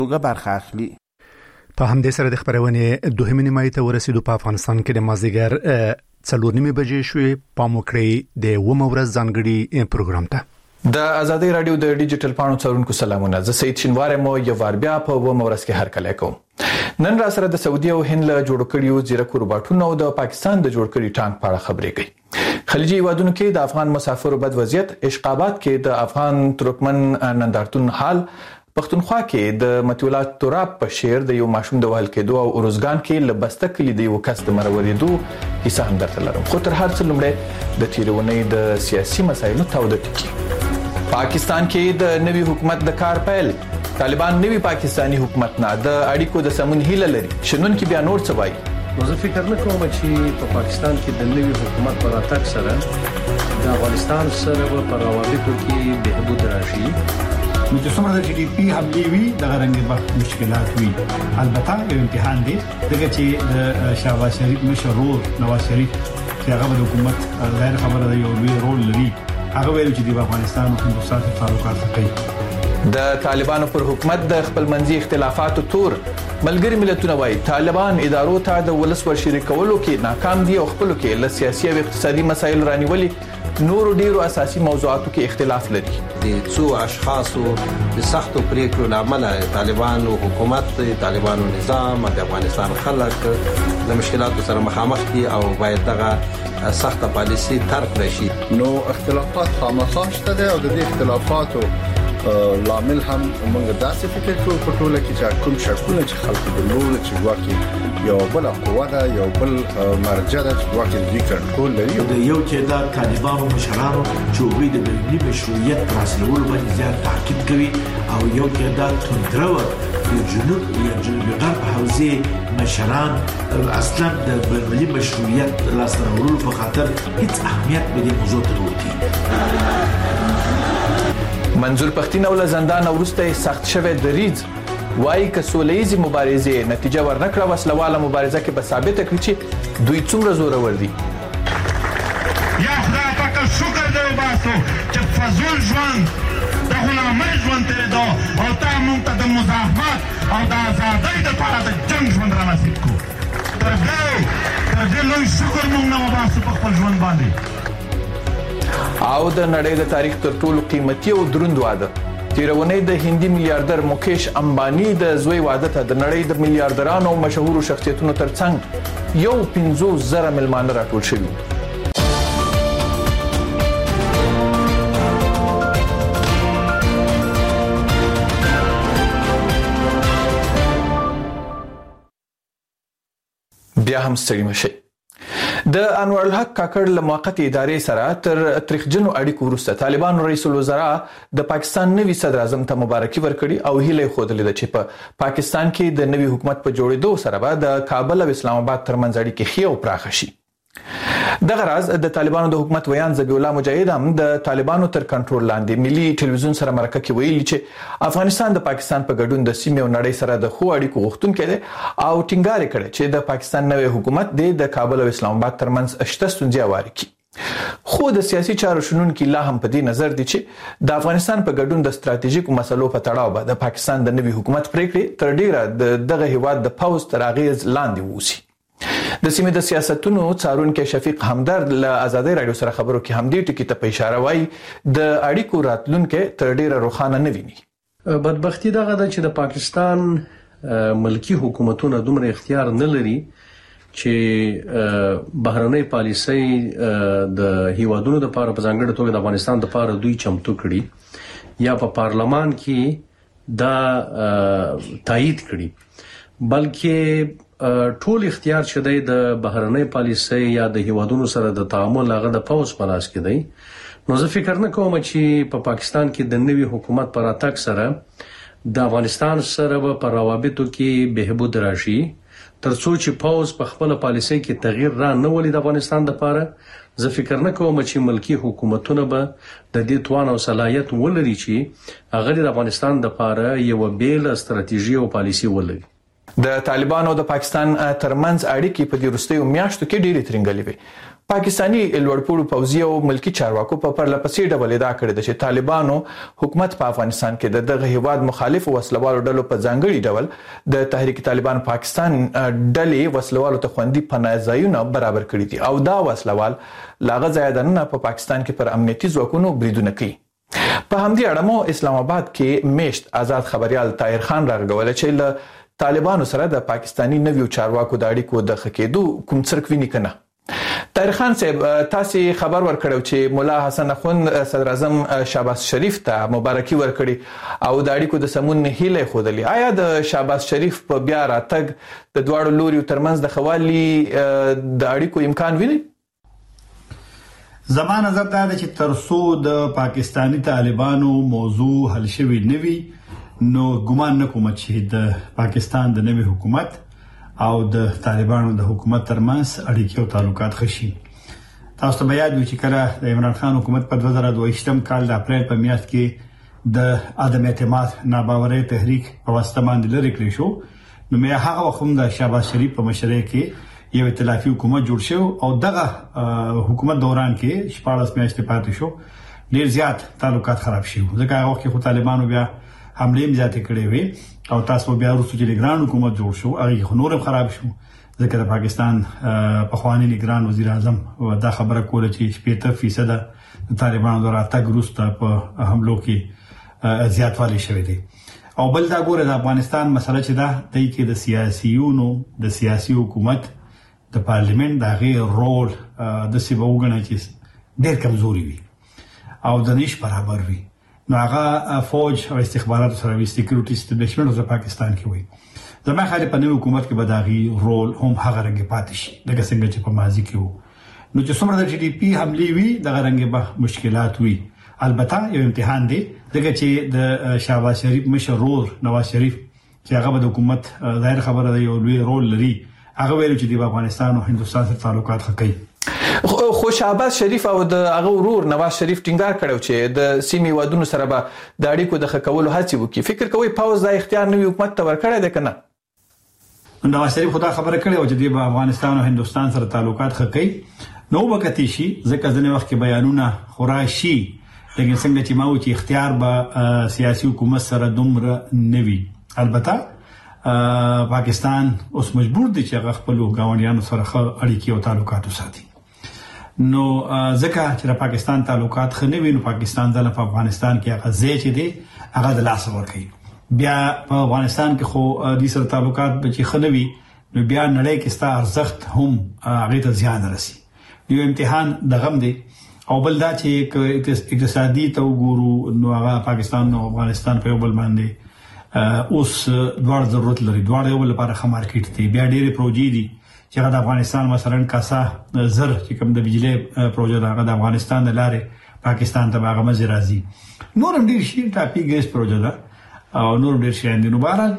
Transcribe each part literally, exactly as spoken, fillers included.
توګه برخه اخلي. په همدې سره د خبرونې دوهمې نیمایي ته ورسېدو. په افغانستان کې د مازدیګر څلور نیمې بجې شوې. پام وکړئ د اووم ورځ ځانګړي پروګرام ته. د ازادي رادیو د ډیجیټل پاڼو څارونکو سلامونه. زه سید شینوار مو یو وار بیا په اووم ورځ کې هرکلی کوم. نن را سره د سعودي او هند له جوړ کړیو زیرکو روباټونو او د پاکستان د جوړ کړي ټانک په اړه خبرې کوي. خلیجي هیوادونو کې د افغان مسافرو بد وضعیت، اشقابات کې د افغان ترکمن نندارتون حال، پښتونخوا کې د متولات تراب په شعر د یو ماشوم د وهل کېدو او اروزګان کې لبسته کلی د یو کس د مرورېدو کیسه هم درته لرم. خو تر هر څه لومړی د تیرونې د سیاسي مسایلو تاوده ټکي. پاکستان کې د نوي حکومت د کار پیل. طالبان نوي پاکستانی حکومت نه د اړیکو د سمون هیله لري. شنن کې بیا نور څه وایي. نو زه فکر نه کوم چې په پاکستان کې د نوي حکومت پر راتګ سره د افغانستان سره په روابطو کې بهبود راشي. نو چې څومره د جی ډي پی حملې وي د غرنګ به مشکلات وي. البته یو امتحان دی دغه چې د شهباز شریف مشرور نواز شریف چې هغه د حکومت غیر خبره د یو لوی رول لري. هغه ویل چې د افغانستان او هندوستان سره تعلقات کوي. د طالبانو پر حکومت د خپلمنځي اختلافاتو تور ملګری ملتونه وایي طالبان ادارو ته د ولس ورشریکولو کې ناکام دي او خپل کې له سیاسي او اقتصادي مسایل رانیولي نور ډیرو اساسي موضوعاتو کې اختلاف لري. د څو اشخاصو د سختو پریکړو لامل طالبانو حکومت، طالبانو نظام د افغانستان خلک د مشکلاتو سره مخامخ دي او باید دغه سخته پالیسي ترک راشي. نو اختلافات خامخا شته دي او د دې اختلافاتو لامل هم موږ داسې فکر کوو په ټوله کې چې کوم شکونه چې خلک د نور چې واکي یو بل قوه ده، یو بل مرجع ده چې واکي د کنټرول لري. د یو تعداد طالبانو مشرانو چې وګړي د ملي مشروعیت راسلولو باندې زیات تاکید کوي او یو تعداد تندرو د جنوب یا جنوب غرب حوزې مشران اصلا د ملي مشروعیت لاسته په خاطر هیڅ اهمیت به دې موضوع ته ورکړي. منظور پښتين او زندان ورسته سخت شوه دریز وای ک سولېزي مبارزه نتیجه ورنکړه وسلواله مبارزه کې به ثابت کړي چې دوی څومره زور ور دي. یا خدای پاک شکر دې وباسو چې فزول ژوند د غلامۍ ژوند تیر دا او تا مونږ ته د مزاحمت او د آزادۍ لپاره د جنگ ژوند را نصیب کو. تر دې تر دې لوی شکر مونږ نه وباسو په خپل ژوند باندې. او د نړۍ د تاریخ تر ټولو قیمتي او دروند واده تیرونې د هندي میلیارډر مکیش امبانی د زوی واده ته د نړۍ د میلیارډرانو او مشهورو شخصیتونو ترڅنګ یو پنځوس زره ملمانه راټول شوي. بیا هم ستړي مشئ. د انور الحق کاکړ له موقتي ادارې سره تر تاریخجنو اړیکو وروسته طالبانو رئیس الوزرا د پاکستان نوي صدر اعظم ته مبارکي ورکړي او هیله خوده لیده چې په پاکستان کې د نوي حکومت په جوړېدو سره به د کابل او اسلام آباد ترمنځ اړیکې ښې او پراخه شي. دغه راز د طالبانو د حکومت ویان ذبیح الله مجاهد هم د طالبانو تر کنټرول لاندې ملي ټلویزیون سره مرکه کې ویلي چې افغانستان د پاکستان په ګډون د سیمې او نړۍ سره د خو اړیکو غوښتونکی دی او ټینګار کړی چې د پاکستان نوی حکومت د کابل او اسلام آباد ترمنځ شته ستونزې هواري کړي. خو د سیاسي چارو شنونکي لا هم په دې نظر دي چې د افغانستان په ګډون د ستراتیژیکو مسلو په تړاو به د پاکستان د نوي حکومت پریکړې تر ډیره دغه هیواد د پوز تر اغیز لاندې ووسی. د سیمې د سیاستونو څارونکي شفیق همدرد له ازادي رادیو سره خبرو کې هم دې ټکی ته په اشاره وایي د اړیکو راتلونکي تر ډیره روښانه نه ویني. بدبختی دغه ده چې د پاکستان ملکی حکومتونه دومره اختیار نه لري چې بهرنۍ پالیسۍ د هیوادونو لپاره په ځانګړي توګه د افغانستان لپاره دوی چمتو کړي یا په پارلمان کې دا تایید کړي، بلکې ټول اختیار چې دی د بهرنۍ پالیسۍ یا د هیوادونو سره د تعامل هغه د پوز په لاس کې دی. نو زه فکر نه کوم چې په پاکستان کې د نوي حکومت پر راتګ سره د افغانستان سره په روابطو کې بهبود راشي ترڅو چې پوز په خپل پالیسۍ کې تغییر را نه ولي د افغانستان لپاره. زه فکر نه کوم چې ملکی حکومتونه به د دې توان او صلاحیت ولري چې هغه د افغانستان لپاره یو بیل ستراتیژي او پالیسي ولري. د طالبانو او د پاکستان ترمنځ اړیکې په دې وروستیو میاشتو کې ډېرې ترنګلې وې. پاکستانی لوړپوړو پوځي او ملکی چارواکو په پرلپسې ډول ادعا کړې ده چې طالبانو حکومت په افغانستان کې د دغه هیواد مخالف وسلوالو ډلو په ځانګړي ډول د تحریک طالبان پاکستان ډلې وسلوالو ته خوندي پناه ځایونه برابر کړي دي او دا وسلوال لاغه ځای دننه په پاکستان کې پر امنیتي ځواکونو بریدونه کوي. په همدې اړه مو اسلام آباد کې میشت آزاد خبريال طاهر خان راغول چې له طالبانو سره د پاکستانی نویو چارواکو د اړیکو د خکېدو کوم څرک ویني کنه. طاهر خان صاحب تاسو خبر ورکړو چې مولا حسن اخوند صدر اعظم شهباز شریف ته مبارکي ورکړي او د اړیکو د سمون هیله خودلی. آیا د شهباز شریف په بیا راتګ د دواړو لوري ترمنځ د خوالي د اړیکو امکان ویني؟ زما نظر دا ده چې ترڅو د پاکستانی طالبانو موضوع حل شوی نه وي نو ګمان نه کوم چې د پاکستان د نوي حکومت او د طالبانو د حکومت ترمنځ اړیکې او تعلقات خشي. تاسو ته یاد وي چې کله د عمران خان حکومت په دوه زره دوه کال د اپریل په میاشت کې د عدم اعتماد ناباورۍ تحریک په واسطه باندې لري کړی شو نو مې هغه وخت د شهباز شریف په مشرۍ کې یو ائتلافي حکومت جوړ شو او دغه حکومت دوران کې شپږ میاشتې پاتې شو ډیر زیات تعلقات خراب شو ځکه هغه وخت کې طالبانو بیا حمله زیاتې کړې وي او تاسو بیا وروسته چې لګران حکومت جوړ شو هغه نورم خراب شو ځکه د پاکستان په خواني لګران وزیر اعظم دا خبره کوله چې شپږ فیصد د طالبانو د راتګ وروسته په حملو کې زیاتوالی شوی دی. او بل دا ګوره د افغانستان مسله چې دا د کې د سیاسيونو د سیاسي حکومت د پارلیمنت د غیر رول د سیبوګنه چې ډېر کمزوري وي او د نش برابر وي نو هغه فوج او استخبارات سره وي سکیورټي اسټابلیشمنت د پاکستان کې وي زما خاله په نوې حکومت کې بداغي رول هم هغه رنګ پاتې شي لکه څنګه چې په ماضي کې وو نو چې څومره د جی ډي پی حملې وي دغه رنګ به مشکلات وي. البته یو امتحان دی دغه چې د شهباز شریف مشرور نواز شریف چې هغه د حکومت ظاهر خبره دی یو لوی رول لري هغه ویل چې د افغانستان او هندستان سره تعلقات ښه خو شهباز شریف او د هغه ورور نواز شریف ټینګار کړو چې د سیمې وادونو سره به د اړیکو د ښه کولو هڅې وکړي. فکر کوي پاوز د اختیار نوي حکومت ته ورکړی دی کنه؟ نواز شریف خدا خبره کړې و چې د افغانستان او هندستان سره تعلقات ښه کوي نو وکتی شي ځکه ځنې وخت کې بیانونه خوراشي لکه څنګه چې ماو چې اختیار به سیاسي حکومت سره دومره نوي. البته پاکستان اوس مجبور دی چې هغه خپل ګاونډیانو سره ښه اړیکې او تعلقات وساتي نو ځکه چې د پاکستان تعلقات خنوي نو پاکستان ځل په افغانستان کې هغه ځای چې دی هغه د لاس ورکړي. بیا په افغانستان کې خو د سره تعلقات به خنوي نو بیا نړۍ کې ستاسو ارزښت هم هغه ته زیان راسي. یو امتحان د غم دی او بل دا چې اقتصادي تو ګورو نو هغه پاکستان او افغانستان په یو بل باندې اوس دوړ ضرورت لري دوړ یو بل لپاره خه مارکیټ دی بیا ډېری پروژې دي چې د افغانستان مثلا کاسا زر چې کوم د بجلی پروژه د افغانستان د لارې پاکستان ته هغه مزه راځي نور ډیر شي ټاپي ګیس پروژه ده او نور ډیر شي اندینو بهرال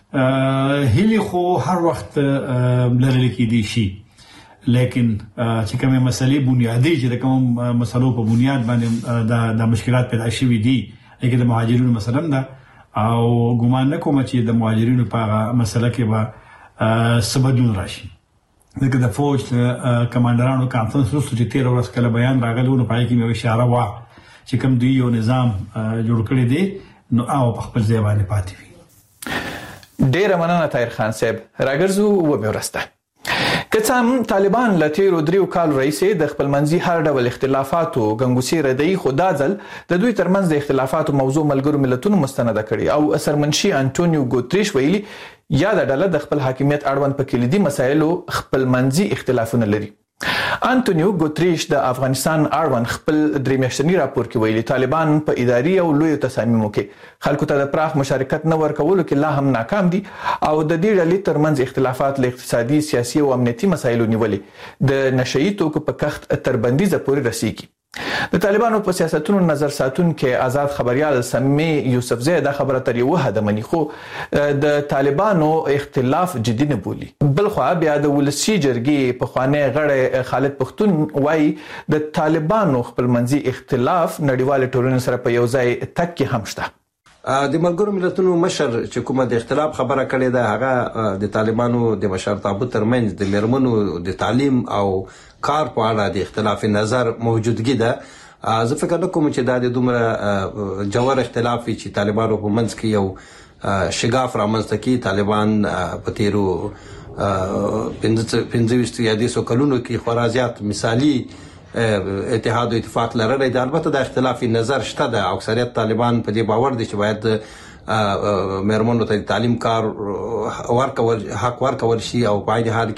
هلي خو هر وخت لرل کې دي شي لیکن چې کومه مسلې بنیادی چې کوم مسلو په بنیاد باندې د مشکلات پیدا شوي دي لکه د مهاجرینو مثلا ده او ګومان نه کوم چې د مهاجرینو په مسله کې به سبدون راشي دغه د فوج کمانډرانو کانفرنس وروسته چې تیر ورځ کله بیان راغلی نو پای کې مې اشاره وا چې کوم دوی یو نظام جوړ کړی دی نو او په خپل ځای باندې پاتې وي. ډیر مننه طاهر خان صاحب راګرځو و به ورسته که هم طالبان له تیرو دریو کال رئیسې د خپل منځي هر ډول اختلافاتو غنګوسي ردی خو دا ځل د دوی ترمنځ د اختلافاتو موضوع ملګرو ملتونو مستنده کړي او سرمنشي انټونیو ګوتریش ویلي یا د ډله د خپل حاکمیت اړوند په کلیدي مسایلو خپل منځي اختلافونه لري. انټونیو ګوتریش د افغانستان اړوند خپل درې میاشتنی راپور کې ویلي طالبان په اداري او لوی تصامیمو کې خلکو ته د پراخ مشارکت نه ورکولو کې لا هم ناکام دي او د دې ډلې ترمنځ اختلافات له اقتصادي سیاسي او امنیتي مسایلو نیولې د نشئی توکو په کښت تربندیزه پورې رسیږي. د طالبانو په سیاستونو نظر ساتون کې آزاد خبريال سمي یوسفزی دا خبره تر یو حد منی خو د طالبانو اختلاف جدي نه بولی. بلخو بیا د ولسی جرګي په خوانه غړ خالد پختون وای د طالبانو خپل منځي اختلاف نړیوال ټولنې سره په یو ځای تک کې هم شته. د ملګرو ملتونو مشر چې کومه د اختلاف خبره کړې ده هغه د طالبانو د مشرتابه ترمنځ د میرمنو د تعلیم او کار په اړه د اختلاف نظر موجودګي ده. زه فکر نه کوم چې دا د دومره جوهر اختلاف چې طالبانو په منځ کې یو شګاف رامنځته کړي. طالبان په تیرو پنځه ویشت یا دیسو کلونو کې خورا زیات مثالي اتحاد او اتفاق لرلی دی. البته د اختلافي نظر شته ده. اکثریت طالبان په دې باور دي چې باید میرمنو ته تعلیم کار ورکول حق ورکول شي او په عین حال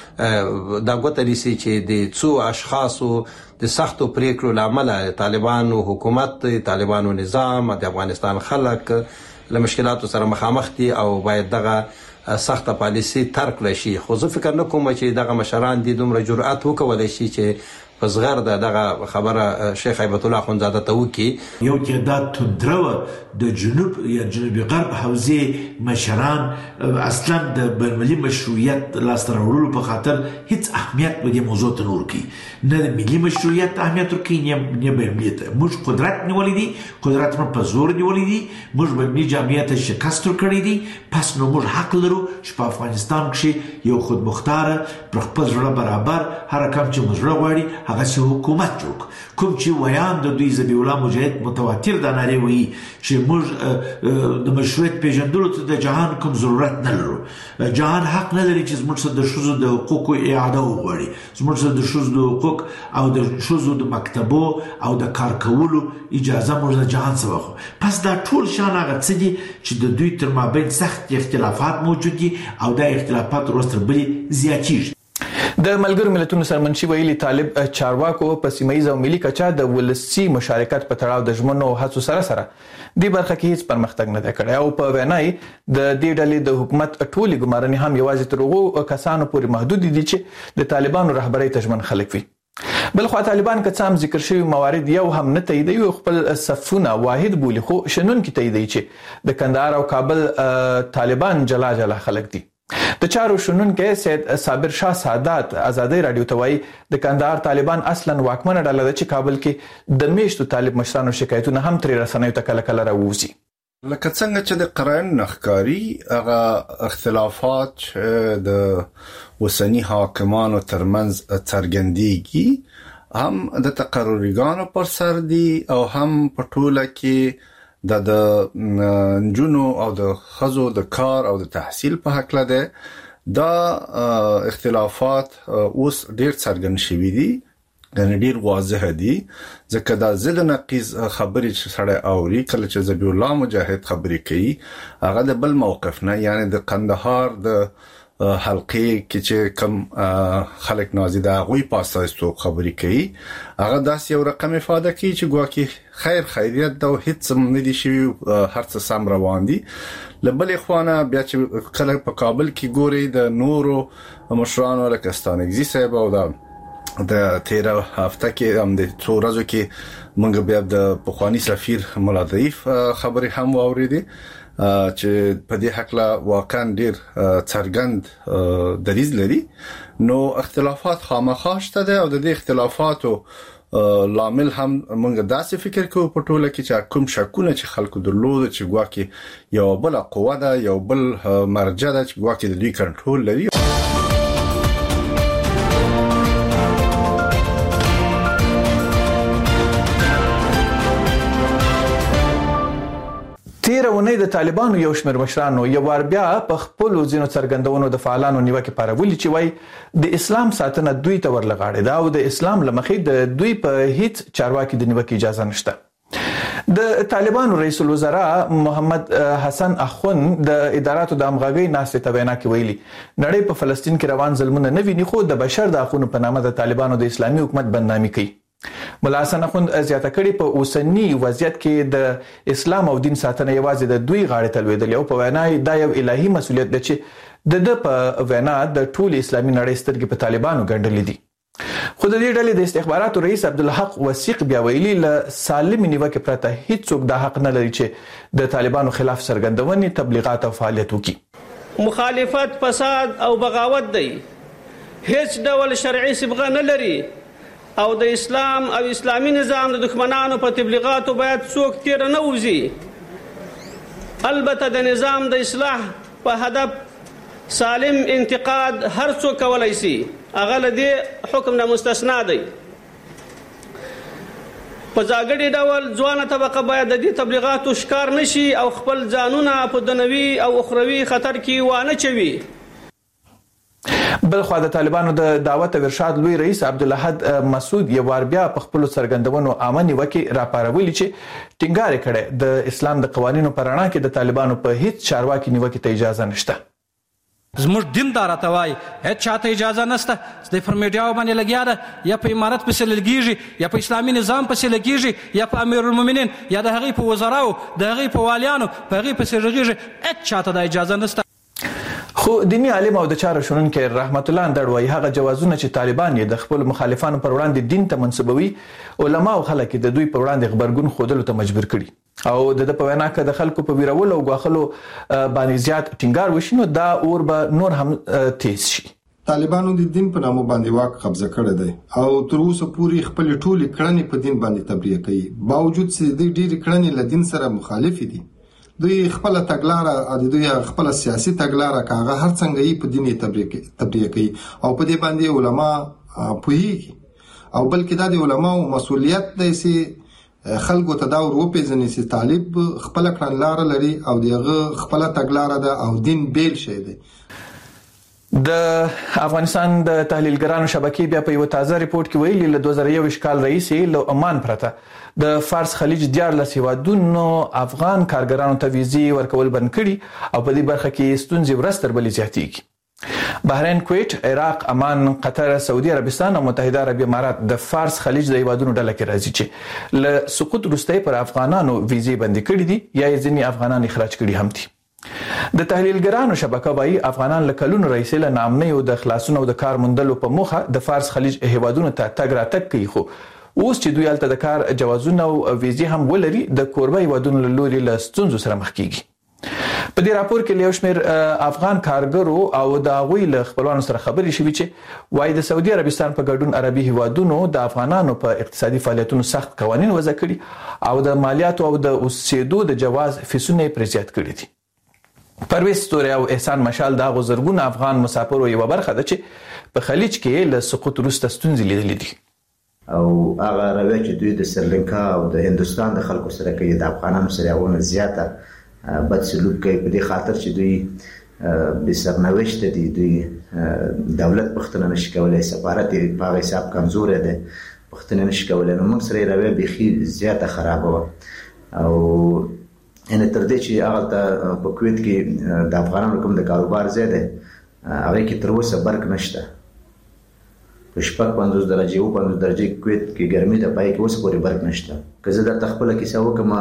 کې دا ګوته نیسي چې د څو اشخاصو د سختو پریکړو لامل طالبانو حکومت طالبانو نظام د افغانستان خلک له مشکلاتو سره مخامخ دي او باید دغه سخته پالیسي ترک کړي شي. خو زه فکر نه کوم چې دغه مشران دي دومره جرأت وکولای شي چې پس غیر د دغه خبره شیخ هیبت الله اخوندزاده ته وکي. یو کې دا تندرو د جنوب یا جنوبي غرب حوزې مشران اصلا د بین‌المللي مشروعیت لاسته راوړلو په خاطر هیڅ اهمیت په دې موضوع ته نه ورکوي. نه د ملي مشروعیت اهمیت ورکوي نه بین‌المللي ته. موږ قدرت نیولی دی، قدرت موږ په زور نیولی دی، موږ بین‌المللي جامعه ته شکست ورکړی دی. پس نو موږ حق لرو چې په افغانستان کې یو خودمختار پر خپل زړه برابر هر کم چې موږ غواړي هغه سي حکومت جوړ. کوم چې ویان د دوی ذبیح الله مجاهد متواتر دا نارې وایي چې موږ د مشروعیت پیژندلو ته د جهان کوم ضرورت نه لرو. جهان حق نه لري چې زموږ د ښځو د حقوقو اعاده وغواړي، زموږ د ښځو د حقوق او د ښځو د مکتبو او د کار کولو اجازه موږ د جهان څخه واخلو. پس دا ټول شان هغه څه دي چې د دوی تر مابین سخت اختلافات موجود دي او دا اختلافات وروسته بلې زیاتېږي. د ملګرو ملتونو سرمنشي ویلي طالب چارواکو په سیمایي او ملي کچا د ولسی مشارکت په تړاو د ژمنو او هڅو سره سره د برخه کې هیڅ پرمختګ نه کړی او په وینای د دې ډلې د حکومت ټولي ګمارنې هم یوازې تر هغو کسانو پورې محدود دي چې د طالبانو رهبرۍ ته ژمن خلک وي. بلخو طالبان که څه هم ذکر شوی موارد یو هم نه تاییدوي خپل صفونه واحد بولي، خو شنن کې تاییدوي چې د کندهار او کابل طالبان جلا جلا خلک دي. د چارو شنونکو سید صابر شاه سادات ازادي رادیو ته وایي د کندهار طالبان اصلا واکمنه ډله ده چې کابل کې د میشتو طالب مشرانو شکایتونه هم ترې رسنیو ته کله کله راوځي. لکه څنګه چې د قرائن نخکاری هغه اختلافات د وسنی حاکمانو ترمنځ څرګندېږي هم د تقرریګانو پر سر دي او هم په ټوله کې د د جنو او د خزو د کار او د تحصیل په حق لده. دا اختلافات اوس ډیر څرګند شوي دي، یعنی ډیر واضح دي، ځکه دا ضد نقیض خبرې چې سړی اوري کله چې ذبیح الله مجاهد خبرې کوي هغه د بل موقف نه، یعنی د قندهار د حلقې کې چې کم خلک نازي دا غوي پاسایستو خبرې کوي هغه داس یو رقم ifade کوي چې ګواکي خیر خیریت دا هیڅ سم نه دي شي، هر څه سم روان دي. لبل اخوانه بیا چې کله په کابل کې ګوري د نورو مشرانو لکه ستانګزي صاحب او دا د تیرا هفته کې هم د څو ورځو کې موږ بیا د پخوانی سفیر مولا ضعیف خبرې هم واوریدې چې په دې حق لا واقعا ډیر څرګند دلیل لري. نو اختلافات خامخا شته ده او د دې اختلافاتو لامل هم موږ داسې فکر کوو په ټوله کې چې کوم شکونه چې خلکو درلود چې ګواکي یو بل قوه ده یو بل مرجع ده چې ګواکي د دوی کنټرول لري. تیر اونۍ د طالبانو یو شمېر مشرانو یو وار بیا په خپلو ځینو څرګندونو د فعالانو نیوکې پارولي چې وایي د اسلام ساتنه دوی ته ورلغاړې ده او د اسلام له مخې د دوی په هیڅ چارواکي د نیوکې اجازه نشته. د طالبانو رئیس الوزرا محمد حسن اخوند د اداراتو د همغږۍ ناستې ته وینا کې ویلي نړۍ په فلسطین کې روان ظلمونه نه ویني، خو د بشر د حقونو په نامه د طالبانو د اسلامي حکومت بدنامي کوي. ملا حسن اخوند زیاته کړي په اوسنی وضعیت کې د اسلام او دین ساتنه یوازې د دوی غاړې ته لوېدلې او په وینا دا یو الهي مسؤلیت دی چې د د په وینا د ټول اسلامي نړۍ سترګې په طالبانو ګنډلې دي. خو د دې ډلې د استخباراتو رئیس عبدالحق وثیق بیا ویلي له سالم نیوکې پرته هیڅوک دا حق نه لري چې د طالبانو خلاف څرګندونې تبلیغات او فعالیت وکړي. مخالفت فساد او بغاوت دی، هیڅ ډول شرعي صبغه نه لري او د اسلام او اسلامي نظام د دښمنانو په تبلیغاتو باید څوک تیر نه وځي. البته د نظام د اصلاح په هدف سالم انتقاد هر څوک کولای شي، هغه له دې حکم نه مستثنا دی. په ځانګړي ډول ځوانه طبقه باید د دې تبلیغاتو ښکار نشي او خپل ځانونه په دنیوي او اخروي خطر کې وانه چوي. بلخوا د طالبانو د دعوت او ارشاد لوی رئیس عبدالاحد مسعود یو وار بیا په خپل څرګندونو عامه نیوکه راپارولی چې ټینګار کړي د اسلام د قوانینو پر اړه کې د طالبانو په هیڅ چارواکي نیوکه ته اجازه نشته. زموږ دین دا راته وایي هیڅ چاته اجازه نشته چې پر میډیا باندې لګیا ده یا په امارت پسې لګیږي یا په اسلامي نظام پسې لګیږي یا په امیرالمؤمنین یا د هغې په وزراو د هغې په والیانو په هغې پسې لګیږي، هیڅ چاته دا اجازه نشته. خو دینی عالم او د چارو شنونکي رحمت الله اندړ وایي هغه جوازونه چې طالبان یې د خپل مخالفانو پر وړاندې دین ته منسوبوي، علما او خلک د دوی پر وړاندې خبرګون ښودلو ته مجبور کړي او د په وینا کې د خلکو په ویرولو او غاخلو باندې زیات ټینګار وشي نو دا اور به نور هم تیز شي. طالبانو د دین په نامه باندې واک قبضه کړی دی او تر اوسه پورې خپل ټولې کړنې په دین باندې تبلیغ کوي، باوجود چې دوی ډېرې کړنې له دین سره مخالف دي. دوی خپل تګلاره د دوی خپل سیاسي تګلاره کاغه هر څنګه یې په دیني تبلیغ کوي او په دې باندې علما پوهیږي او بلکې دا د علماو مسؤلیت دی چې خلکو ته دا ور وپېژني چې طالب خپل کړنلاره لري او دغه خپل تګلاره ده او دین بیل شي دی. د افغانستان د تحلیلګرانو شبکې بیا په یو تازه ریپورت کې ویلي له دوه زره یو کال رئیس له عمان پرته د فارس خلیج دیارلس هیوادونو افغان کارګرانو ته ویزې ورکول بند کړي او په دې برخه کې ستونزې ورځ تر بلې زیاتېږي. بحرین، کویت، عراق، عمان، قطر، سعودي عربستان او متحده عربي امارات د فارس خلیج د هیوادونو ډله کې راځي چې له سقوط وروسته پر افغانانو ویزې بند کړي دي یا یې ځینې افغانان اخراج کړي هم دي. د تحلیلګرانو شبکه وايي افغانان له کلونو راهیسې له ناامنۍ او د خلاصون او د کار موندلو په موخه د فارس خلیج هیوادونو ته تګ راتګ کوي، خو اوس چې دوی هلته د کار جوازونه او ویزې هم ولري د کوربه هیوادونو له لوري له ستونزو سره مخ کیږي. په دې راپور کې له یو شمېر افغان کارګرو او د هغوی له خپلوانو سره خبرې شوي چې وایي د سعودي عربستان په ګډون عربي هیوادونو د افغانانو په اقتصادي فعالیتونو سخت قوانین وضع کړي او د مالیاتو او د اوسېدو د جواز فیسونه یې پرې زیات کړي دي. پرویز ستوري او احسان مشال د غزرګون افغان مسافرو یو برخه ده چې په خلیج کې له سقوط وروسته ستونزې لیدلې دي او هغه رویه چې دوی د سریلانکا او د هندستان د خلکو سره کوي د افغانانو سره ونه زیاته بد سلوک کوي په دې خاطر چې دوی به سرنوشت دي، دوی دولت پښتنه نشي کولای، سفارت یې په حساب کمزور دی، پښتنه نشي کولای. نو موږ سره رویه بيخي زیاته خراب و او ان تر دې چې هغه ته په کویت کې د افغانانو کوم د کاروبار زیاده هغه کې تر اوسه برق نشته، په شپږ پنځوس درجه او پنځوس درجه کویت کې ګرمي ته پای کې اوس پورې برق نشته. که زه د خپل کیسه وکم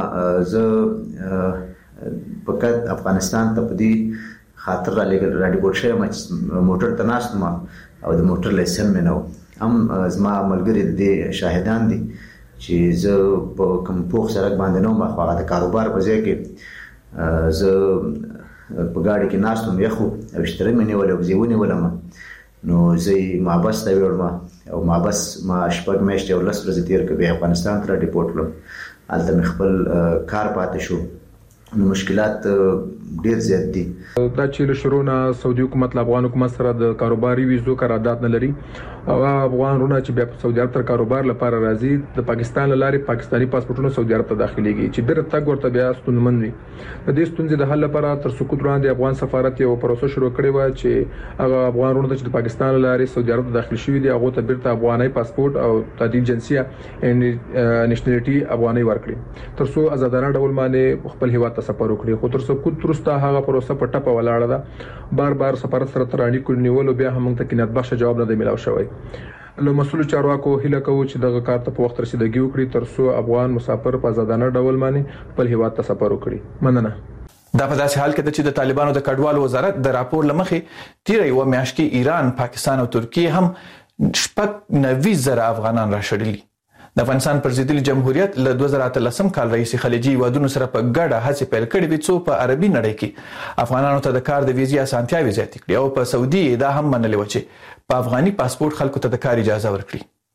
زه فقط افغانستان ته په دې خاطر را لګل را ډیپورټ شوم، موټر ته ناست ما او د موټر لایسن مې نو هم زما ملګری د شاهدان دي چې زه په کوم پوخ سړک باندې نوم خو هغه د کاروبار په ځای کې زه په ګاډي کې ناستم یخو او اشتري مې نیول او زیونی ولم نو زه ما بس ته وړم او ما بس ما شپږ میاشتې او لس ورځې تیر کړې افغانستان ته ډیپورټ کړم. هلته مې خپل کار پاتې شو نو مشکلات ډیر زیات دي. دا چې له شروع نه سعودي حکومت له افغان حکومت سره د کاروباري ویزو قرارداد نه لري او افغان رونه چې بیا په سعودي عرب تر کاروبار لپاره راځي د پاکستان لاري پاکستاني پاسپورتونو سعودي عرب ته داخليږي چې بیرته تګ ورته بیا ستونزمن وي. د دې ستونزې د حل لپاره تر سقوط وړاندې افغان سفارت یو پروسه شروع کړې و چې هغه افغان رونه چې د پاکستان لاري سعودي عرب ته داخل شوي دي هغه ته بیرته افغاني پاسپورت او تعدیل جنسیه نېشنلټي افغاني ورکړي تر څو آزادانه ډول باندې خپل هیواد ته سفر وکړي. خو تر سقوط وروسته هغه پروسه په ټپه ولاړه ده. بار بار سفارت سره ترانې کول نیول بیا هم ته کینات بخښه جواب نه دی ملاو شوی. له مسؤل چارواکو هیله کوو چې دغه کار ته په وخت رسیدګي وکړي تر څو افغان مسافر په آزادانه ډول باندې خپل هیواد ته سفر وکړي. مننه. دا په داسې حال کې ده چې د طالبانو د کډوالو وزارت د راپور لمخې تیر یو میاشت کې ایران، پاکستان او ترکیه هم شپږ نوي زره افغانان راشړلي. د افغانستان پر ضد جمهوریت له دوه زره اتلسم کال رئیس خلیجي هیوادونو سره په ګډه هڅې پیل کړې وې څو په عربي نړۍ کې افغانانو ته د کار د ویزې اسانتیاوې زیاتې کړې او په سعودي دا هم منلې و چې په افغاني پاسپورت خلکو ته د کار اجازه ورکړي.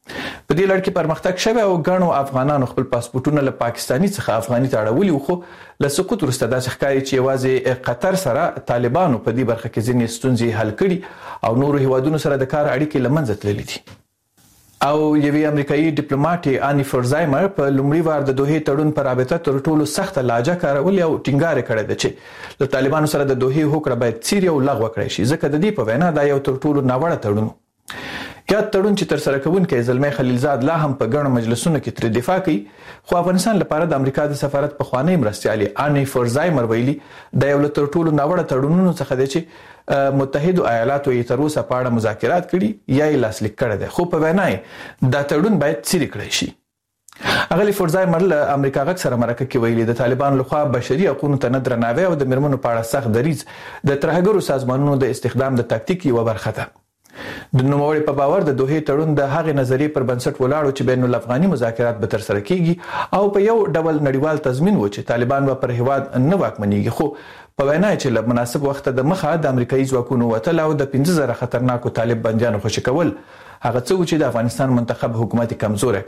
په دې لړ کې پرمختګ شوی او ګڼو افغانانو خپل پاسپورتونه له پاکستاني څخه افغاني ته اړولي خو له سقوط وروسته داسې ښکاري چې یوازې قطر سره طالبانو په دې برخه کې ځینې ستونزې حل کړي او نورو هیوادونو سره د کار اړیکې له منځه تللي دي. او یوې امریکایي ډیپلوماټ اني فرزایمر په لومړي وار د دوحې تړون پر رابطه تر ټولو سخته لهجه کارولې او ټینګار کړی دی چې له طالبانو سره د دوحې هوکړه باید څیرې او لغوه کړی شي ځکه د دې په وینا دا یو تر ټولو ناوړه تړون یا تړون چې تر سره کوونکی زلمی خلیلزاد لا هم په ګڼو مجلسونو کې تر دفاع کوي خو افغانستان لپاره د امریکا د سفارت په خوانی مرستيالي اني فرزایمر ویلي دا یو تر ټولو ناوړه تړونونو څخه دی چې متحده ایالاتو یې تر اوسه په اړه مذاکرات کړي یا یې لاسلیک کړی دی خو په وینا یې دا تړون باید څیرې کړی شي. اغلی فرزایمر له امریکا غږ سره مرکه کې ویلي د طالبانو لخوا بشري حقوقو ته نه درناوی او د میرمنو په اړه سخت دریځ د ترهګرو سازمانونو د استخدام د تاکتیک یوه برخه ده. د نوموړي په باور د دوحې تړون د هغې نظریې پر بنسټ ولاړ چې بین الافغاني مذاکرات به تر سره کیږي او په یو ډول نړیوال تضمین و چې طالبان به پر هیواد نه واکمنېږي خو په وینا چې له مناسب وخت د مخه د امریکایي ځواکونو وتل او د پنځه زره خطرناکو طالب بندیانو خوشي کول هغه څه چې د افغانستان منتخب حکومت کمزوري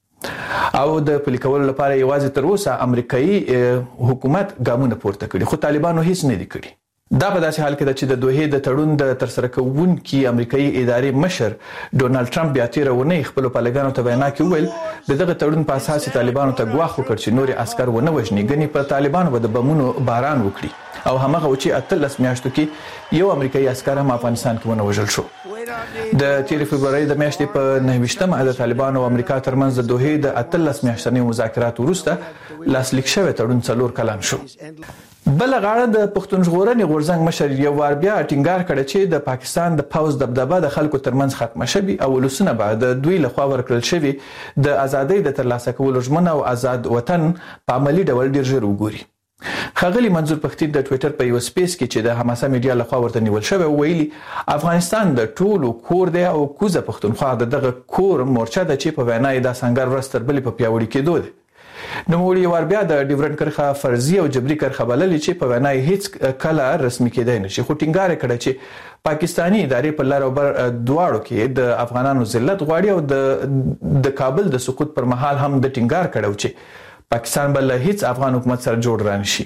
کړ او د پلي کولو لپاره یوازې تر اوسه امریکایي حکومت ګامونه پورته کړي خو طالبانو هیڅ نه دي کړي. دا په داسې حال کې ده چې د دوحې د تړون د ترسره کوونکي امریکایي ادارې مشر ډونالد ټرمپ بیا تېره اونۍ خپلو پالګانو ته وینا کې وویل د دغه تړون په اساس طالبانو ته ګواښ وکړ چې نورې عسکر ونه وژني ګنې په طالبانو به د بمونو باران وکړي او همغه و چې اتلس میاشتو کې یو امریکایي عسکر هم افغانستان کې ونه وژل شو. د تیر فبرवरी د میاشتې په نهه ویشتمه د طالبانو او امریکا ترمنځ د دوحې د اتلس میاشتنیو مذاکراتو وروسته لاسلیک شوی تړون څلور کلن شو. بل غاړه د پښتون ژغورنې غورځنګ مشر یو وار بیا ټینګار کړی چې د پاکستان د پوز دبدبه د خلکو ترمنځ ختمه شوي او ولسونه به د دوی لخوا ورکړل شوي د ازادۍ د ترلاسه کولو ژمنه او آزاد وطن په عملي ډول ډیر ژر وګوري. ښاغلي منظور پښتين د ټوئیټر په یو سپیس کې چې د حماسه میډیا لخوا ورته نیول شوی ویلي افغانستان د ټولو کور دی او کوزه پښتونخوا د دغه کور مورچه ده چې په وینا یې د سنگر ورځ تر بلې په پیاوړي کېدو دی. نوموړي ور بیا د ډیورنډ کرښه فرضي او جبري کرښه بللې چې په وینا یې هیڅ کله رسمي کېدای نشي خو ټینګار کړی چې پاکستانی ادارې په لار او بر دواړو کې د افغانانو ذلت غواړي او د د کابل د سقوط پر مهال هم د ټینګار کړو چې پاکستان بل هیڅ افغان حکومت سره جوړ رانه شي.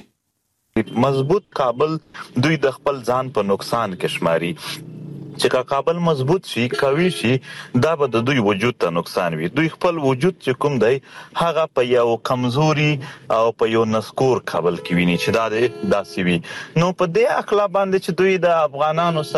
مضبوط کابل دوی د خپل ځان په نقصان کې شماري چې کابل مضبوط شي قوي شي دا به د دوی وجود ته نقصان وي. دوی خپل وجود چې کوم دی هغه په یو کمزوري او په یو نسکور کابل کې ویني چې دا داسې وي. نو په دې اخلا باندې چې دوی د افغانانو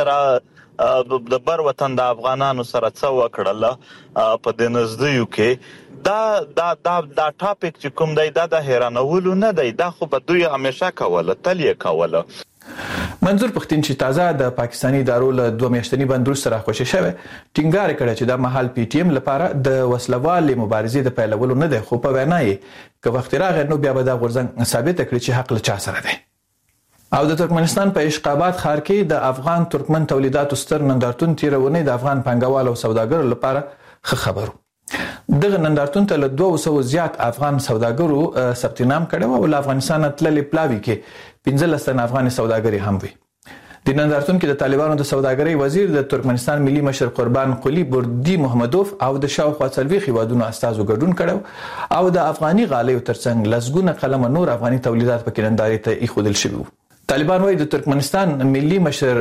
سره د بر وطن د افغانانو سره څه وکړل په دې نزدیو کې دا دا دا دا ټاپک چې کوم دی دا د حیرانولو نه دی دا خو به دوی همیشه کوله تل یې کوله. منظور پښتين چې تازه د پاکستاني ادارو له دوه میاشتنی بندر سره خوشی شوه ټینګار کړی چې د محل پی ټی ایم لپاره د وسلوالې مبارزې د پیلولو نه دی خو په وینا یې که وخت راغی نو بیا به د غورځنګ ثابت کړي چې حق له چا سره دی. او د ترکمنستان په اشقاباد ښار کې د افغان ترکمن تولیداتو ستر نندارتون تیرونه د افغان پنګوال او سوداګرو لپاره ښه خبرو. دغه نندارتون ته له دوه سوه زیات افغان سوداګرو ثبت نام کړو او له افغانستان تللې پلاوي کې پنځلس تن افغان سوداګري هم وي. د نندارتون کې د طالبانو د سوداګرۍ وزیر د ترکمنستان ملي مشر قربان قلی بردی محمدوف او د شاوخوا څلوېښت هیوادونو استازو ګډون کړو او د افغاني غالیو ترڅنګ لسګونه قلمه نور افغاني تولیدات په کې نندارې ته ایښودل شوي وو. طالبان وايي د ترکمنستان ملي مشر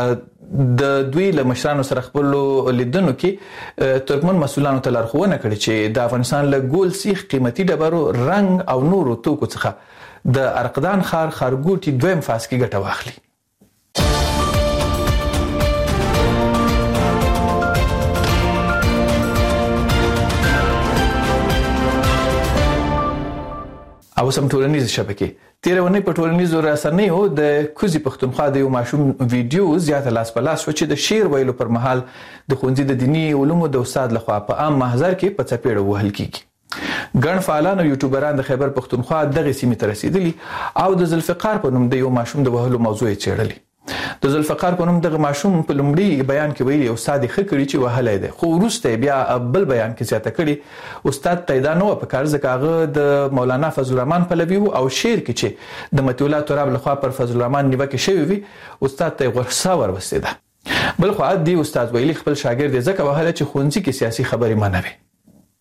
د دوی له مشرانو سره خپل لیدنو کې ترکمن مسؤلانو ته لارښوونه کړې چې د افغانستان له ګول سیخ قیمتي ډبرو رنګ او نورو توکو څخه د ارقدان ښار ښارګوټي دویم فاز کې ګټه واخلي. او سم ټولنیز شبکې تیر ونی په ټولنیزو رسنیو د کوزي پښتونخوا د یو ماشوم ویډیو زیاته لاس په لاس شو چې د شعر ویلو پر مهال د ښوونځي د دیني علومو د استاد لخوا په عام محضر کې په څپېړه وهل کیږي. ګڼ فعالان او یوټیوبران د خیبر پښتونخوا دغه سیمې ته رسیدلي او د ذوالفقار په نوم د یو ماشوم د وهلو موضوع یې څېړلې. د ذوالفقار په نوم دغه ماشوم په لومړي بیان کې ویلي استاد یې ښه کړي چې وهلی دی خو وروسته بیا بل بیان کې زیاته کړي استاد ته دا نه وه پکار ځکه هغه د مولانا فضل الرحمن پلوي و او شعر کې چې د مطیع الله تراب لخوا پر فضل الرحمن نیوکې شوې وي استاد ته یې غوسه وربستېده. بل خوا دې استاد ویلي خپل شاګرد یې ځکه وهلی چې ښوونځي کې سیاسي خبرې منع وي.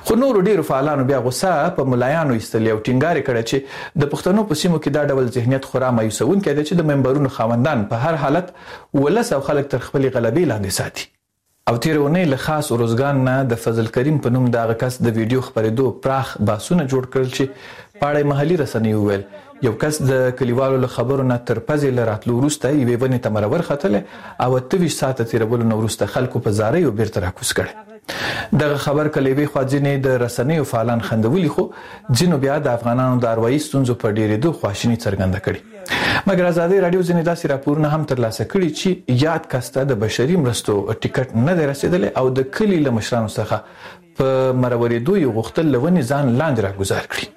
خو نور ډیرو فعالانو بیا غوسه په ملایانو ایستل او ټینګار کړي چې د پښتنو په سیمو کې دا ډول ذهنیت خورا مایوسون کېده چې د منبرونو خاوندان په هر حالت ولس او خلک تر خپل غلبې لاندې ساتي. او تیرونه له خاص روزګان نه د فضل کریم په نوم دغه کس د ویډیو خبرېدو پراخ باسونه جوړ کړل چې پاړې محلي رسنۍ ویل یو کس د کلیوالو له خبرو نه تر پزې لراتلو وروسته یوې ونې ته مرور ختله او اتویش ساعته تیرولو نه وروسته خلکو په زارۍ او بیرته راکوز کړي. دغه خبر کلیوي خواځنې د رسنیو فعالان خندولي خو ځینو بیا د افغانانو د اروایي ستونزو په ډیرېدو خواشیني څرګنده کړي. مګر ازادي رادیو ځینې داسې راپورونه هم ترلاسه کړي چې یاد کسته د بشري مرستو ټیکټ نه دی رسیدلی او د کلي له مشرانو څخه په مرورېدو یې غوښتل له ونې ځان لاندې راګوزار کړي.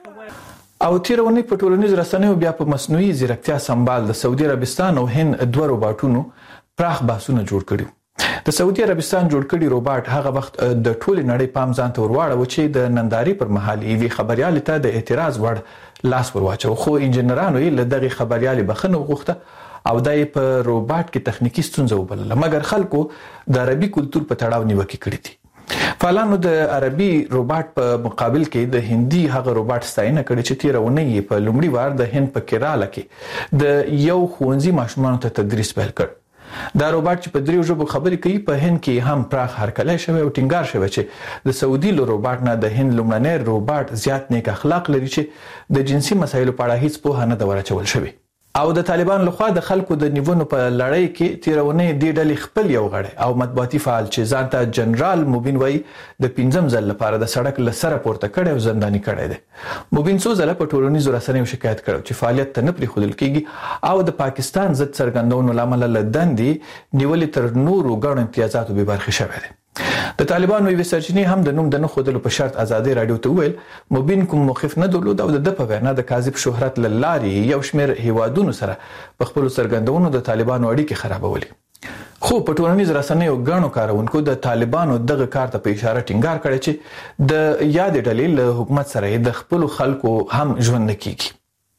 او تیرونی په ټولنیز رسنیو بیا په مصنوعي ځیرکتیا سمبال د سعودي عربستان او هند دوه روباټونو پراخ بحثونه جوړ کړي. د سعودي عربستان جوړ کړي روباټ هغه وخت د ټولې نړۍ پام ځان ته ورواړو چې د ننداري پر مهال یوې خبريال ته د اعتراض وړ لاس ورواچو خو انجنیرانو یې له دغه خبريال بخنه وغوښته او دای په روباټ کې تخنیکی ستونزه وبلله مګر خلکو د عربي کلچر په تړاو نیوکه کړې دي. فعالانو د عربي روباټ په مقابل کې د هندي هغه روباټ ستاینه کړې چې تیرونه یې په لومړي وار د هند په کیرالا کې د یو ښوونځي ماشومانو ته تدریس پیل کړ. دا روباټ چې په دریو ژبو خبرې کوي په هند کې هم پراخ هرکلی شوی او ټینګار شوی چې د سعودي له روباټ نه د هند لومړنی روباټ زیات نیک اخلاق لري چې د جنسي مسایلو په اړه هیڅ پوهه نه ده ورچول شوی. او د طالبان لخوا د خلکو د نیونو په لړۍ کې تیرونه د ډلې خپل یو غړی او مطبوعاتي فعال چې ځان ته جنرال مبین وای د پنځم ځل لپاره د سړک لسره پورته کړي او زنداني کړي دي. مبین څو ځله په ټولنیزو رسنیو شکایت کړو چې فعالیت ته نه پریښودل کیږي او د پاکستان ضد څرګندونو لامل له دندې نیولې تر نورو ګڼو امتیازاتو به برخه شوه دي. د طالبانو یو سرچینی هم د نوم د نه خودلو په شرط ازادي رادیو ته ویل مبین کوم موقف نه درلود او د په وینا د کاذب شهرت لاري یو شمیر هیوادونو سره په خپل څرګندونو د طالبانو اړیکې خرابولې. خو په ټولنیز رسنیو غاڼو کارونکو د طالبانو دغه کار ته په اشاره ټینګار کړی چې د یاد ډلې له حکومت سره د خپل خلکو هم ژوند کیږي.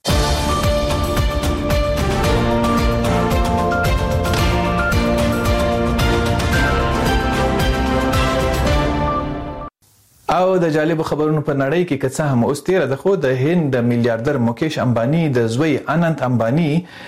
او د جالب خبرونو په نړۍ کې کڅه هم اوس تیر د خو د هند میلیارډر مکیش امبانی د زوی اننت امبانی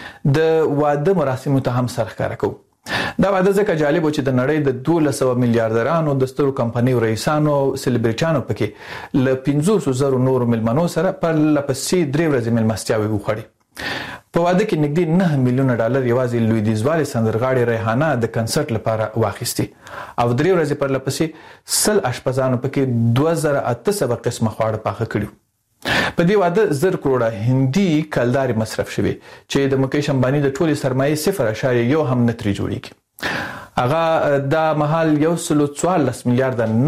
د واده مراسمو ته هم سرخکاره کو. دا واده ځکه جالب و چې د نړۍ د دوه سوه میلیارډرانو د سترو کمپنیو رئیسانو سلیبریټانو پکې ل پنځوس زره نور ملمنو سره پر لپسې درې ورځې ملمستیاوي وخړي. په واده کې نږدې نه میلیونه ډالر یوازې لویدیځوالي سندرغاړي ریحانه د کنسرت لپاره واخیستي او درې ورځې پر لپسې سل اشپزانو پکې دوه زره اته سوه قسمه خواړه پاخه کړي. په دې واده زر کروڑه هندي کلداري مصرف شوی چې د مکیش امبانی د ټولي سرمایې صفر اشاریه یو هم نه ترې جوړیږي. هغه د محل یو سلو څوارلس میلیارډ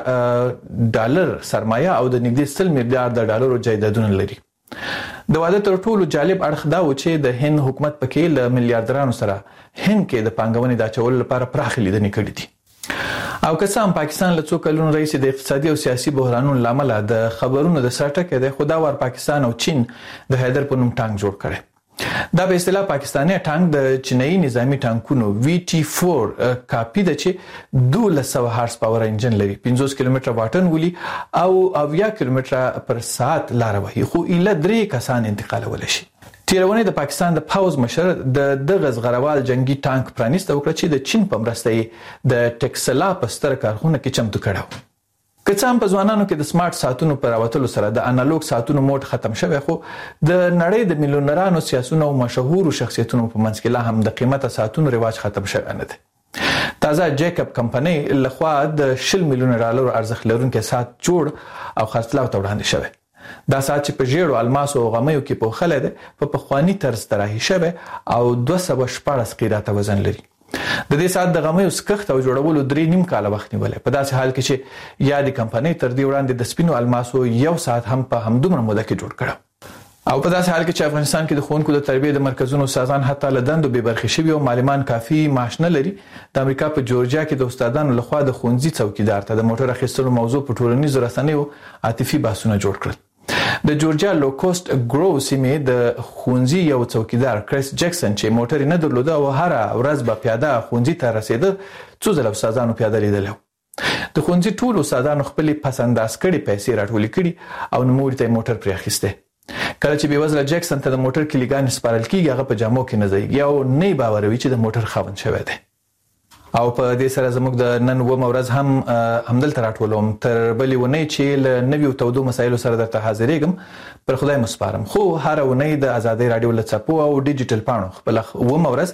نقد ډالر سرمایه او د نږدې سل میلیارډ ډالر جایدادونه لري. د واده تر ټولو جالب اړخ دا و چې د هند حکومت پکې له میلیارډرانو سره هند کې د پانګونې د اچولو لپاره پراخ لیدنې کړې دي. او که څه هم پاکستان له څو کلونو راهیسې د اقتصادي او سیاسي بحرانونو لامل د خبرونو د سرټکه د خداوار پاکستان او چین د حیدر په نوم ټانک جوړ کړي. دا به اصطلاح پاکستاني ټانک د چینایي نظامی ټانکونو وی ټي فور کاپی د چې دوه سوه هارس پاور انجن لري، پنځوس کیلومتره واټن ولي او اویا کیلومتره پر ساعت لار وهي، خو اله درې کسان انتقالول شي. تیرونه د پاکستان د پاوز مشر د دغه زغروال جنگي ټانک پرانیسته وکړه چې د چین په مرسته د ټکسلا په ستر کارخونه کې چمتو کړو. که څه هم په ځوانانو کې د سمارټ ساعتونو پر راوتلو سره د انالوګ ساعتونو موډ ختم شوی، خو د نړۍ د میلیونرانو سیاسونو او مشهورو شخصیتونو په منځ کې لا هم د قیمته ساعتونو رواج ختم شوی نه دی. تازه جیکب کمپنۍ لخوا د شل میلیون ډالر ارزښت لرونکي ساعت جوړ او خرڅلاو ته وړاندې شوی. دا ساعت چې په ژیړو الماسو او غمیو کې پوښلی دی، په پخواني طرز طراحي شوی او دوه سوه شپاړس قیراته وزن لري. د دې ساعت د غمیو سکښت او جوړولو درې نیم کاله وخت نیولی، په داسې حال کې چې یادې کمپنۍ تر دې وړاندې د سپینو الماسو یو ساعت هم په همدومره موده کې جوړ کړه. او په داسې حال کې چې افغانستان کې د ښوونکو د تربیې د مرکزونو استادان حتی له دندو بې برخې شوي او معلمان کافي معاش نه لري، د امریکا په جورجیا کې د استادانو لخوا د ښوونځي څوکیدار ته د موټر اخیستلو موضوع په ټولنیزو رسنیو عاطفي بحثونه جوړ کړل. د جورجیا لوکوست ګرو سیمې د ښوونځي یو څوکیدار کریس جکسن چې موټر نه درلوده او هر ورځ به پیاده ښوونځي ته رسیده، څو ځله استادانو پیاده لیدلی. د ښوونځي ټول استادانو خپل پسنداز کړي پیسې راټولې کړي او نوموړي ته موټر پرې اخیسته. کله چې بیوزله جکسن ته د موټر کلیګان سپارل کیږي هغه په جامو کې نه ځي او نه باوروي چې د موټر خاوند شوی دی. او په دې سره زموږ د نن و مورز هم همدلته راټولوم تر بلې ونی چې له نویو تودو مسایلو سره درته حاضرېږم. پر خدای مسپارم. خو هر ونی د آزادۍ رادیو له څپو او ډیجیټل پاڼو خپل و مورز